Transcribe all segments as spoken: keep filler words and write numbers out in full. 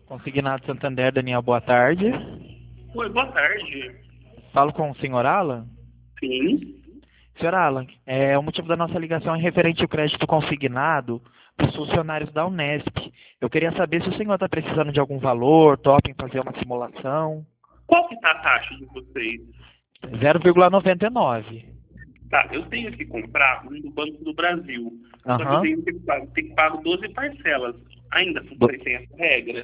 Consignado Santander, Daniel, boa tarde. Oi, boa tarde. Falo com o senhor Alan? Sim. Senhor Alan, é, o motivo da nossa ligação é referente ao crédito consignado para os funcionários da Unesp. Eu queria saber se o senhor está precisando de algum valor, top em fazer uma simulação. Qual que tá a taxa de vocês? zero vírgula noventa e nove. Tá, eu tenho que comprar um do Banco do Brasil. Só que eu Aham. tenho que pagar, tenho que pagar doze parcelas. Ainda vocês têm essa regra?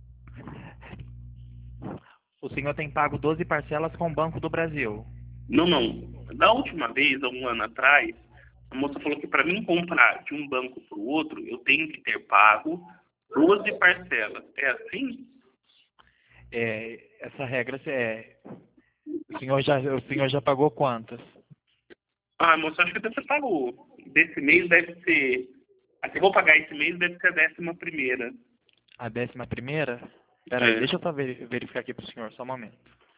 O senhor tem pago doze parcelas com o Banco do Brasil. Não, não. Da última vez, há um ano atrás, a moça falou que para mim comprar de um banco para o outro, eu tenho que ter pago doze parcelas. É assim? É, essa regra é. O senhor já, o senhor já pagou quantas? Ah, moça, acho que você pagou. Desse mês deve ser... A que eu vou pagar esse mês deve ser a décima primeira. A décima primeira? Peraí, É. deixa eu só ver- verificar aqui para o senhor, só um momento.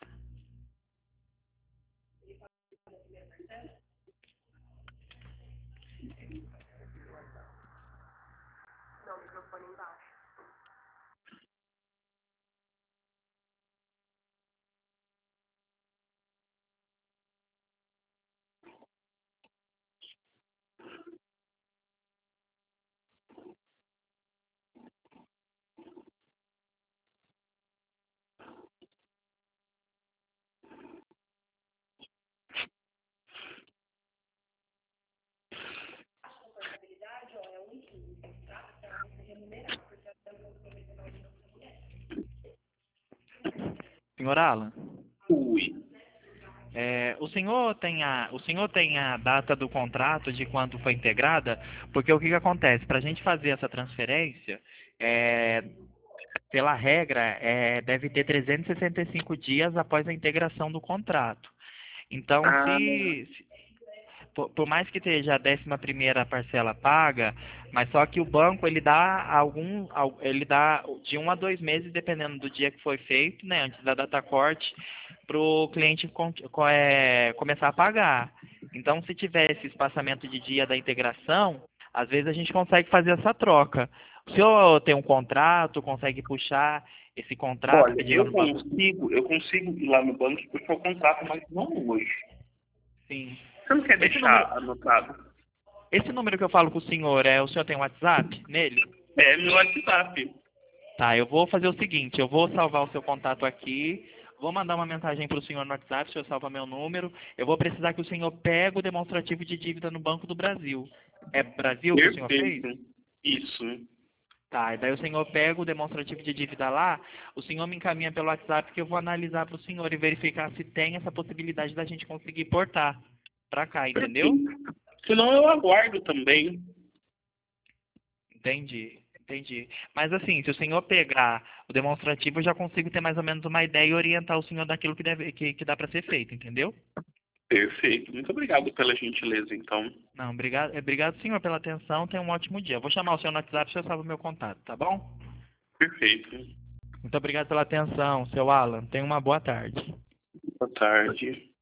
Senhor Alan, Ui. é, o senhor tem a, o senhor tem a data do contrato de quando foi integrada? Porque o que que acontece? Para a gente fazer essa transferência, é, pela regra, é, deve ter trezentos e sessenta e cinco dias após a integração do contrato. Então, Ah, se, se- por, por mais que esteja a décima primeira parcela paga, mas só que o banco ele dá algum, al- ele dá de um a dois meses, dependendo do dia que foi feito, né, antes da data corte, para o cliente con- co- é, começar a pagar. Então, se tiver esse espaçamento de dia da integração, às vezes a gente consegue fazer essa troca. O senhor tem um contrato, consegue puxar esse contrato, olha, pedir lá eu no banco? consigo, eu consigo ir lá no banco e puxar o contrato, mas não hoje. Sim. Você não quer Esse número, deixar anotado? esse número que eu falo com o senhor, é, o senhor tem um WhatsApp nele? É meu WhatsApp. Tá, eu vou fazer o seguinte, eu vou salvar o seu contato aqui, vou mandar uma mensagem para o senhor no WhatsApp, o senhor salva meu número, eu vou precisar que o senhor pegue o demonstrativo de dívida no Banco do Brasil. É Brasil que o senhor fez? Perfeito. Isso. Tá, e daí o senhor pega o demonstrativo de dívida lá, o senhor me encaminha pelo WhatsApp que eu vou analisar para o senhor e verificar se tem essa possibilidade da gente conseguir portar para cá, entendeu? Perfeito. Senão eu aguardo também. Entendi, entendi. Mas assim, se o senhor pegar o demonstrativo, eu já consigo ter mais ou menos uma ideia e orientar o senhor daquilo que, deve, que, que dá para ser feito, entendeu? Perfeito. Muito obrigado pela gentileza, então. Não, obrigado, obrigado, senhor, pela atenção. Tenha um ótimo dia. Eu vou chamar o senhor no WhatsApp, o senhor salva o meu contato, tá bom? Perfeito. Muito obrigado pela atenção, seu Alan. Tenha uma boa tarde. Boa tarde.